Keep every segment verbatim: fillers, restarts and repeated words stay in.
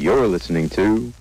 You're listening to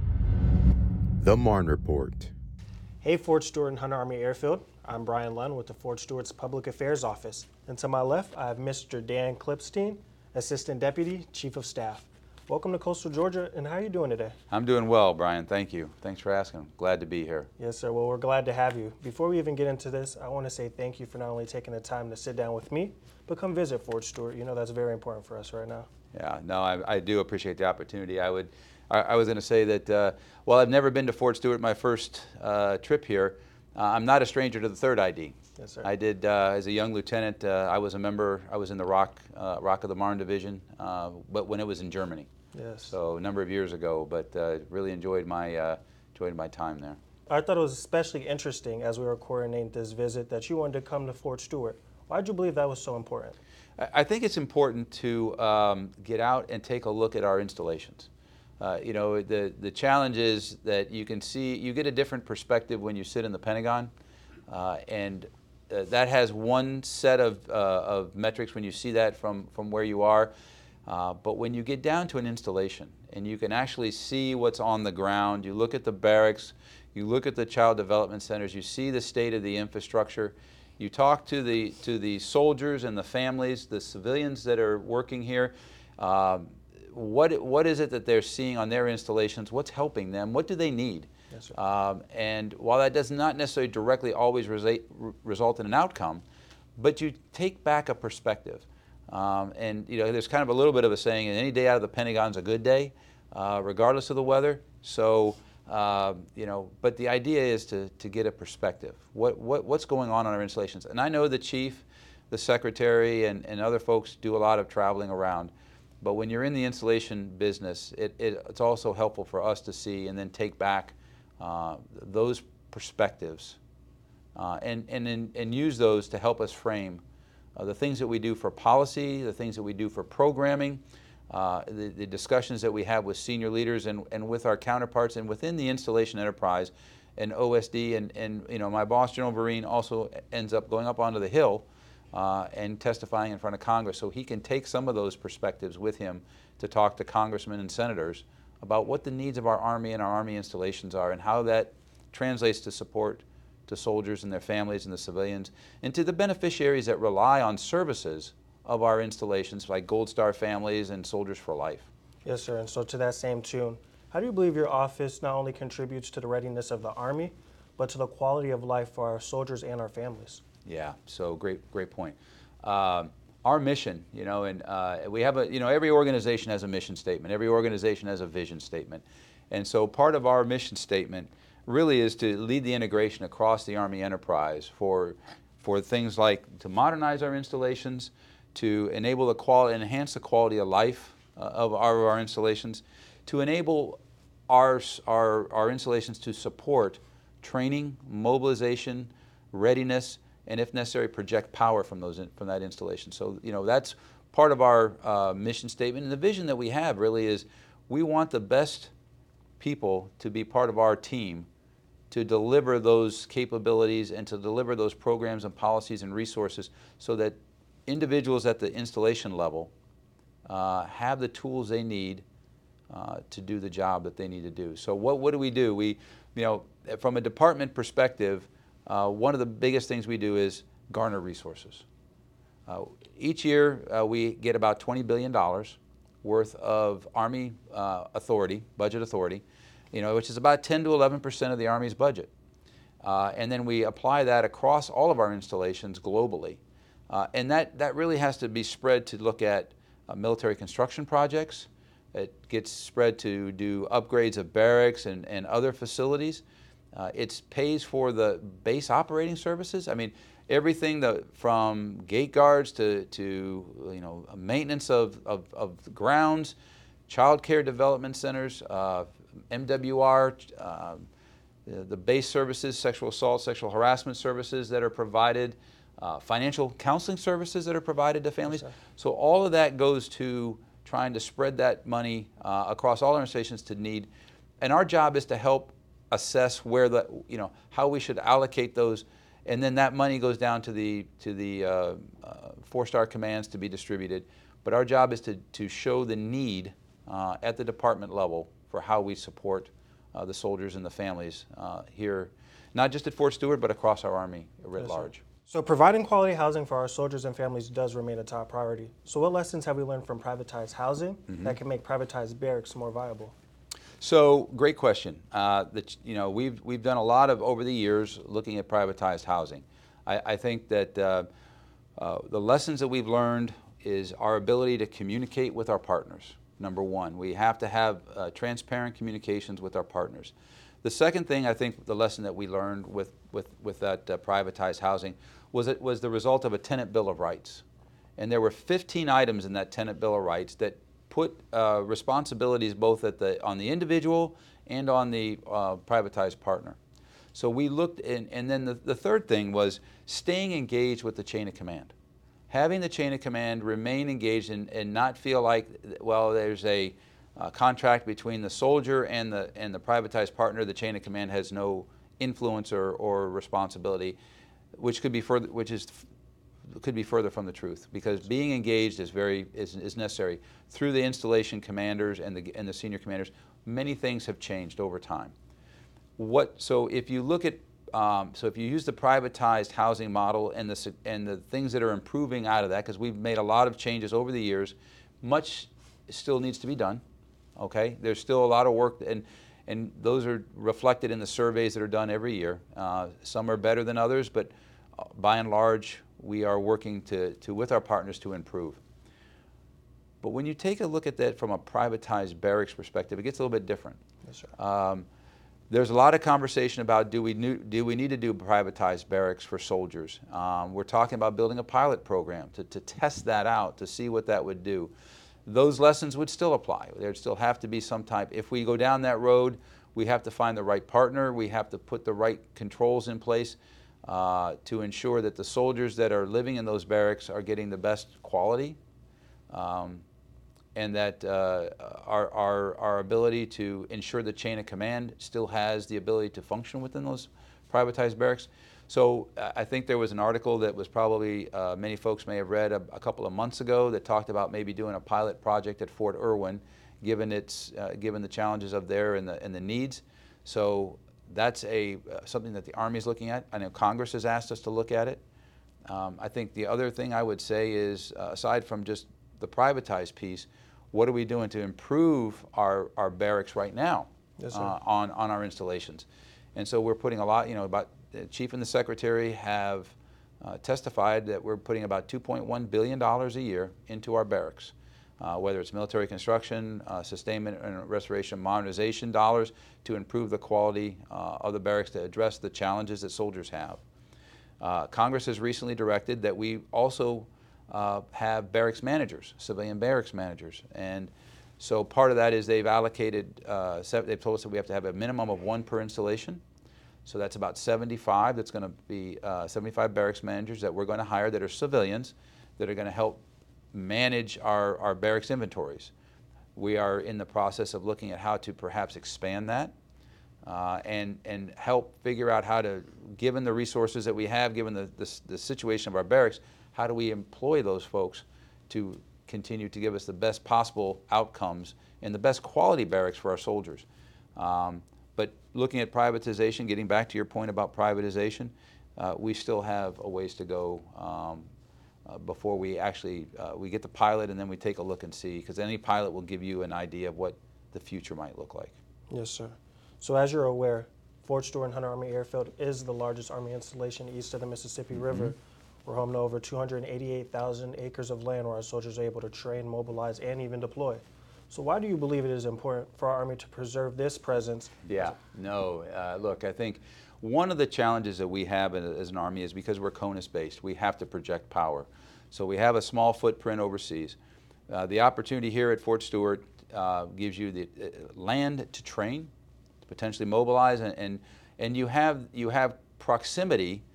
The Marne Report. Hey, Fort Stewart and Hunter Army Airfield. I'm Brian Lunn with the Fort Stewart's Public Affairs Office. And to my left, I have Mister Dan Klipstein, Assistant Deputy Chief of Staff. Welcome to Coastal Georgia, and how are you doing today? I'm doing well, Brian. Thank you. Thanks for asking. Glad to be here. Yes, sir. Well, we're glad to have you. Before we even get into this, I want to say thank you for not only taking the time to sit down with me, but come visit Fort Stewart. You know, that's very important for us right now. Yeah, no, I, I do appreciate the opportunity. I would, I, I was going to say that uh, while I've never been to Fort Stewart, my first uh, trip here, uh, I'm not a stranger to the third I D. Yes, sir. I did, uh, as a young lieutenant, uh, I was a member, I was in the Rock, uh, Rock of the Marne Division, uh, but when it was in Germany. Yes. So a number of years ago, but uh, really enjoyed my, uh, enjoyed my time there. I thought it was especially interesting as we were coordinating this visit that you wanted to come to Fort Stewart. Why did you believe that was so important? I think it's important to um, get out and take a look at our installations. Uh, you know, the, the challenge is that you can see, you get a different perspective when you sit in the Pentagon, uh, and uh, that has one set of, uh, of metrics when you see that from, from where you are. Uh, but when you get down to an installation and you can actually see what's on the ground, you look at the barracks, you look at the child development centers, you see the state of the infrastructure, you talk to the, to the soldiers and the families, the civilians that are working here, um, what, what is it that they're seeing on their installations, what's helping them, what do they need? Yes, sir. Um, and while that does not necessarily directly always resa- result in an outcome, but you take back a perspective. Um, and you know, there's kind of a little bit of a saying, any day out of the Pentagon's a good day, uh, regardless of the weather. So, uh, you know, but the idea is to, to get a perspective. What, what, what's going on on our installations? And I know the chief, the secretary, and, and other folks do a lot of traveling around. But when you're in the installation business, it, it, it's also helpful for us to see and then take back uh, those perspectives uh, and, and, and use those to help us frame Uh, the things that we do for policy, the things that we do for programming, uh, the, the discussions that we have with senior leaders and, and with our counterparts and within the installation enterprise and O S D. And, and you know, my boss, General Vereen, also ends up going up onto the Hill uh, and testifying in front of Congress, so he can take some of those perspectives with him to talk to congressmen and senators about what the needs of our Army and our Army installations are and how that translates to support to soldiers and their families and the civilians, and to the beneficiaries that rely on services of our installations, like Gold Star families and Soldiers for Life. Yes, sir. And so to that same tune, how do you believe your office not only contributes to the readiness of the Army, but to the quality of life for our soldiers and our families? Yeah, so great, great point. Uh, our mission, you know, and uh, we have a, you know, every organization has a mission statement. Every organization has a vision statement. And so part of our mission statement really is to lead the integration across the Army enterprise for, for things like to modernize our installations, to enable the quality, enhance the quality of life uh, of our, our installations, to enable our, our, our installations to support training, mobilization, readiness, and if necessary, project power from, those in, from that installation. So, you know, that's part of our uh, mission statement. And the vision that we have really is we want the best people to be part of our team to deliver those capabilities and to deliver those programs and policies and resources so that individuals at the installation level uh, have the tools they need uh, to do the job that they need to do. So what, what do we do? We, you know, from a department perspective, uh, one of the biggest things we do is garner resources. Uh, each year uh, we get about twenty billion dollars worth of Army uh, authority, budget authority, you know, which is about ten to eleven percent of the Army's budget. Uh, and then we apply that across all of our installations globally. Uh, and that, that really has to be spread to look at uh, military construction projects. It gets spread to do upgrades of barracks and, and other facilities. Uh, it pays for the base operating services. I mean, everything the, from gate guards to, to you know, maintenance of, of, of the grounds, child care development centers, uh, M W R, uh, the, the base services, sexual assault, sexual harassment services that are provided, uh, financial counseling services that are provided to families. Yes, so all of that goes to trying to spread that money uh, across all our stations to need. And our job is to help assess where the, you know, how we should allocate those, and then that money goes down to the, to the uh, uh, four-star commands to be distributed. But our job is to, to show the need uh, at the department level for how we support uh, the soldiers and the families uh, here, not just at Fort Stewart, but across our Army writ Yes, sir. large. So providing quality housing for our soldiers and families does remain a top priority. So what lessons have we learned from privatized housing Mm-hmm. that can make privatized barracks more viable? So, great question. Uh, the, you know, we've we've done a lot of over the years looking at privatized housing. I, I think that uh, uh, the lessons that we've learned is our ability to communicate with our partners. Number one, we have to have uh, transparent communications with our partners. The second thing, I think, the lesson that we learned with with with that uh, privatized housing was it was the result of a tenant bill of rights, and there were fifteen items in that tenant bill of rights that put uh, responsibilities both at the on the individual and on the uh, privatized partner. So we looked, in, and then the, the third thing was staying engaged with the chain of command. Having the chain of command remain engaged and, and not feel like, well, there's a uh, contract between the soldier and the and the privatized partner. The chain of command has no influence or, or responsibility, which could be further, which is could be further from the truth, because being engaged is very is, is necessary. Through the installation commanders and the and the senior commanders, many things have changed over time. What so if you look at um, so if you use the privatized housing model and the and the things that are improving out of that, because we've made a lot of changes over the years, much still needs to be done. Okay, there's still a lot of work, and and those are reflected in the surveys that are done every year. Uh, some are better than others, but by and large, we are working to, to with our partners to improve. But when you take a look at that from a privatized barracks perspective, it gets a little bit different. Yes, sir. Um, there's a lot of conversation about do we, new, do we need to do privatized barracks for soldiers. Um, we're talking about building a pilot program to, to test that out, to see what that would do. Those lessons would still apply. There'd still have to be some type. If we go down that road, we have to find the right partner. We have to put the right controls in place uh, to ensure that the soldiers that are living in those barracks are getting the best quality, um, and that uh, our, our, our ability to ensure the chain of command still has the ability to function within those privatized barracks. So uh, I think there was an article that was probably, uh, many folks may have read a, a couple of months ago that talked about maybe doing a pilot project at Fort Irwin, given its, uh, given the challenges of there and the, and the needs. So that's a, uh, something that the Army is looking at. I know Congress has asked us to look at it. Um, I think the other thing I would say is, uh, aside from just the privatized piece, what are we doing to improve our, our barracks right now? Yes, sir. uh, on, on our installations? And so we're putting a lot, you know, about the Chief and the Secretary have uh, testified that we're putting about two point one billion dollars a year into our barracks, uh, whether it's military construction, uh, sustainment and restoration, modernization dollars to improve the quality uh, of the barracks to address the challenges that soldiers have. Uh, Congress has recently directed that we also uh, have barracks managers, civilian barracks managers, and so part of that is they've allocated, uh, they've told us that we have to have a minimum of one per installation. So that's about seventy-five. That's going to be uh, seventy-five barracks managers that we're going to hire that are civilians that are going to help manage our, our barracks inventories. We are in the process of looking at how to perhaps expand that uh, and, and help figure out how to, given the resources that we have, given the, the, the situation of our barracks, how do we employ those folks to continue to give us the best possible outcomes and the best quality barracks for our soldiers. Um, But looking at privatization, getting back to your point about privatization, uh, we still have a ways to go um, uh, before we actually, uh, we get the pilot and then we take a look and see, because any pilot will give you an idea of what the future might look like. Yes, sir. So as you're aware, Fort Stewart Hunter Army Airfield is the largest Army installation east of the Mississippi Mm-hmm. River. We're home to over two hundred eighty-eight thousand acres of land where our soldiers are able to train, mobilize, and even deploy. So why do you believe it is important for our Army to preserve this presence? Yeah, no, uh, look, I think one of the challenges that we have as an Army is because we're CONUS-based, we have to project power. So we have a small footprint overseas. Uh, the opportunity here at Fort Stewart uh, gives you the uh, land to train, to potentially mobilize, and, and, and you have, you have proximity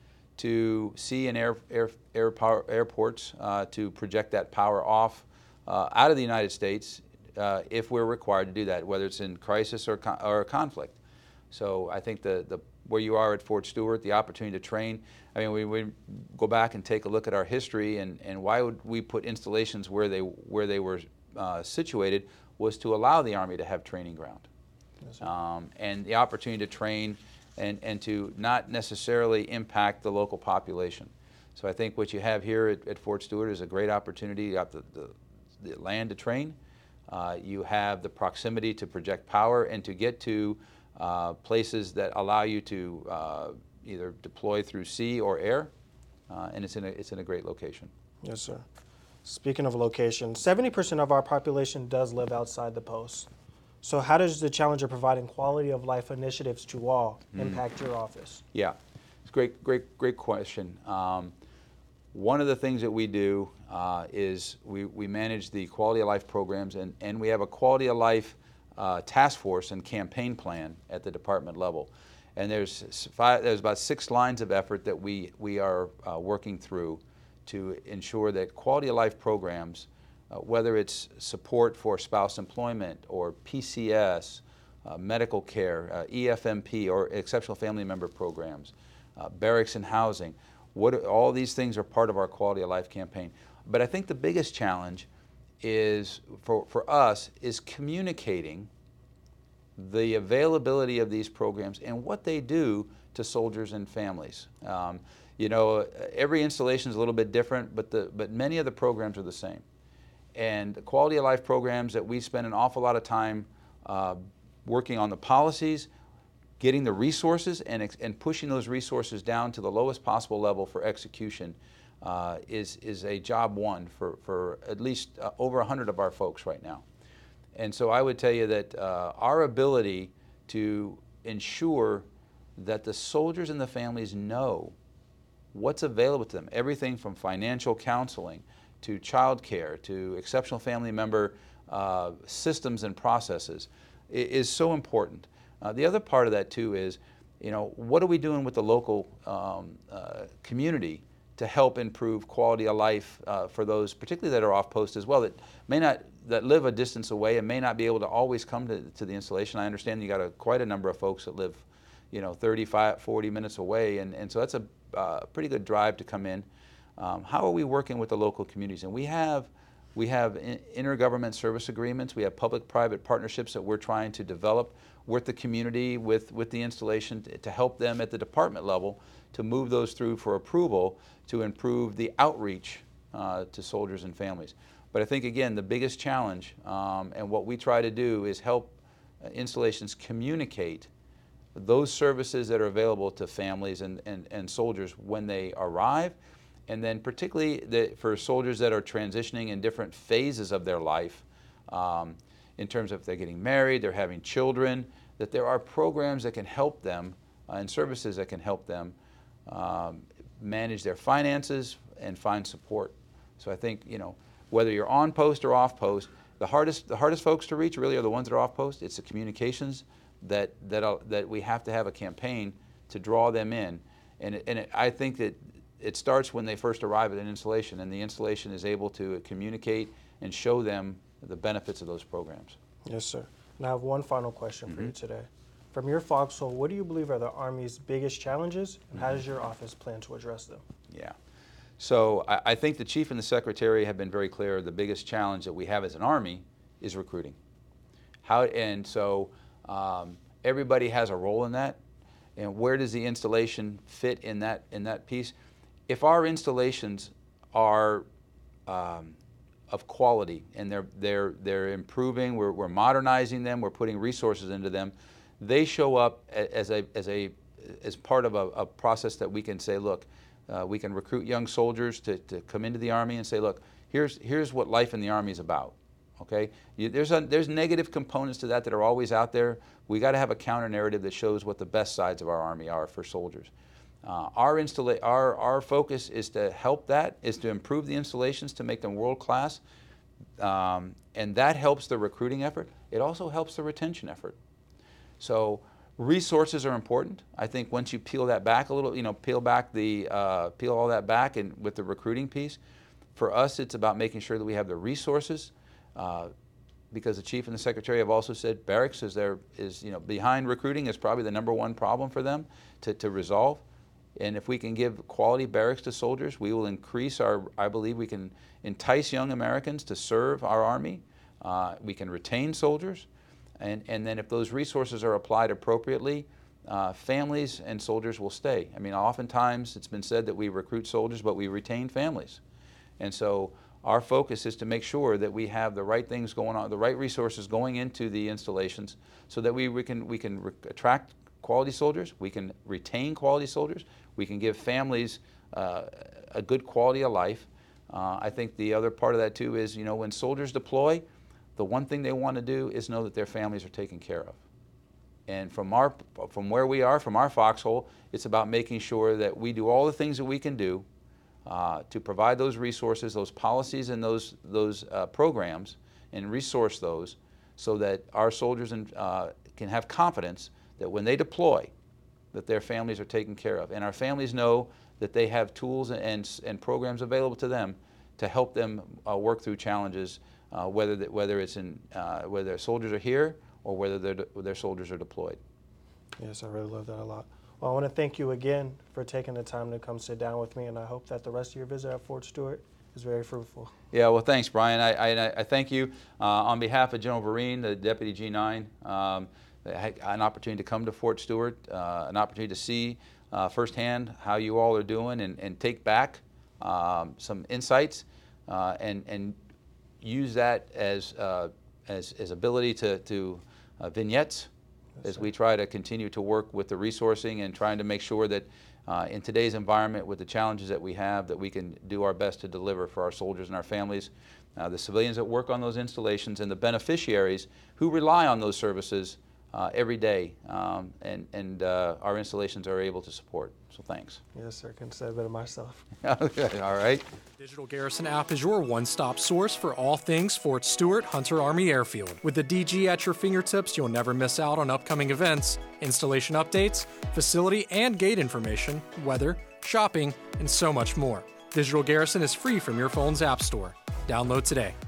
to sea and air, air, air power, airports uh, to project that power off uh, out of the United States uh, if we're required to do that, whether it's in crisis or, con or conflict. So I think the, the, where you are at Fort Stewart, the opportunity to train, I mean, we, we go back and take a look at our history, and, and why would we put installations where they, where they were uh, situated was to allow the Army to have training ground. Yes, sir. Um, and the opportunity to train and, and to not necessarily impact the local population. So I think what you have here at, at Fort Stewart is a great opportunity. You got the, the, the land to train, uh, you have the proximity to project power and to get to uh, places that allow you to uh, either deploy through sea or air, uh, and it's in, a, it's in a great location. Yes, sir. Speaking of location, seventy percent of our population does live outside the post. So how does the challenge of providing quality of life initiatives to all Mm. impact your office? Yeah, it's a great, great, great question. Um, one of the things that we do uh, is we, we manage the quality of life programs, and, and we have a quality of life uh, task force and campaign plan at the department level. And there's, five, there's about six lines of effort that we, we are uh, working through to ensure that quality of life programs, uh, whether it's support for spouse employment or P C S, uh, medical care, uh, E F M P or exceptional family member programs, uh, barracks and housing, what, all these things are part of our quality of life campaign. But I think the biggest challenge is, for, for us, is communicating the availability of these programs and what they do to soldiers and families. Um, you know, every installation is a little bit different, but, the, but many of the programs are the same. And the quality of life programs that we spend an awful lot of time uh, working on the policies, getting the resources and, ex and pushing those resources down to the lowest possible level for execution uh, is, is a job one for, for at least uh, over a hundred of our folks right now. And so I would tell you that uh, our ability to ensure that the soldiers and the families know what's available to them, everything from financial counseling to child care to exceptional family member uh, systems and processes, is so important. Uh, the other part of that too is, you know, what are we doing with the local um, uh, community to help improve quality of life uh, for those, particularly that are off post as well, that may not, that live a distance away and may not be able to always come to, to the installation. I understand you got a, quite a number of folks that live, you know, thirty-five, forty minutes away, and, and so that's a uh, pretty good drive to come in. Um, how are we working with the local communities? And we have, we have in, intergovernment service agreements, we have public-private partnerships that we're trying to develop with the community, with, with the installation, to, to help them at the department level to move those through for approval to improve the outreach uh, to soldiers and families. But I think, again, the biggest challenge um, and what we try to do is help uh, installations communicate those services that are available to families and, and, and soldiers when they arrive, and then particularly the, for soldiers that are transitioning in different phases of their life, um, in terms of if they're getting married, they're having children, that there are programs that can help them uh, and services that can help them um, manage their finances and find support. So I think, you know, whether you're on post or off post, the hardest, the hardest folks to reach really are the ones that are off post. It's the communications that, that, uh, that we have to have a campaign to draw them in. And, it, and it, I think that it starts when they first arrive at an installation, and the installation is able to communicate and show them the benefits of those programs. Yes, sir. And I have one final question Mm-hmm. for you today. From your foxhole, what do you believe are the Army's biggest challenges, and Mm-hmm. how does your office plan to address them? Yeah. So I, I think the Chief and the Secretary have been very clear. The biggest challenge that we have as an Army is recruiting. How, and so um, everybody has a role in that. And where does the installation fit in that, in that piece? If our installations are um, of quality and they're, they're, they're improving, we're, we're modernizing them, we're putting resources into them, they show up as, a, as, a, as part of a, a process that we can say, look, uh, we can recruit young soldiers to, to come into the Army and say, look, here's, here's what life in the Army is about. Okay? You, there's, a, there's negative components to that that are always out there. We got to have a counter narrative that shows what the best sides of our Army are for soldiers. Uh, our, installa our, our focus is to help that, is to improve the installations to make them world-class, um, and that helps the recruiting effort. It also helps the retention effort. So resources are important. I think once you peel that back a little, you know, peel back the, uh, peel all that back, and with the recruiting piece, for us it's about making sure that we have the resources, uh, because the Chief and the Secretary have also said barracks is there, is, you know, behind recruiting is probably the number one problem for them to, to resolve. And if we can give quality barracks to soldiers, we will increase our, I believe we can entice young Americans to serve our Army. uh, we can retain soldiers, and, and then if those resources are applied appropriately, uh, families and soldiers will stay. I mean, oftentimes it's been said that we recruit soldiers, but we retain families. And so our focus is to make sure that we have the right things going on, the right resources going into the installations, so that we, we can, we can re attract quality soldiers, we can retain quality soldiers, we can give families uh, a good quality of life. Uh, I think the other part of that too is, you know, when soldiers deploy, the one thing they want to do is know that their families are taken care of. And from, our, from where we are, from our foxhole, it's about making sure that we do all the things that we can do uh, to provide those resources, those policies and those, those uh, programs, and resource those so that our soldiers and, uh, can have confidence that when they deploy, that their families are taken care of. And our families know that they have tools and, and programs available to them to help them uh, work through challenges, uh, whether, that, whether, it's in, uh, whether their soldiers are here or whether their, their soldiers are deployed. Yes, I really love that a lot. Well, I want to thank you again for taking the time to come sit down with me, and I hope that the rest of your visit at Fort Stewart is very fruitful. Yeah, well, thanks, Brian. I, I, I thank you uh, on behalf of General Vereen, the Deputy G nine. Um, I had an opportunity to come to Fort Stewart, uh, an opportunity to see uh, firsthand how you all are doing, and, and take back um, some insights uh, and, and use that as, uh, as, as ability to, to uh, vignettes as we try to continue to work with the resourcing and trying to make sure that uh, in today's environment with the challenges that we have, that we can do our best to deliver for our soldiers and our families, uh, the civilians that work on those installations, and the beneficiaries who rely on those services uh, every day, um, and, and uh, our installations are able to support. So thanks. Yes, sir. Couldn't say it better myself. Okay, all right. Digital Garrison app is your one-stop source for all things Fort Stewart Hunter Army Airfield. With the D G at your fingertips, you'll never miss out on upcoming events, installation updates, facility and gate information, weather, shopping, and so much more. Digital Garrison is free from your phone's app store. Download today.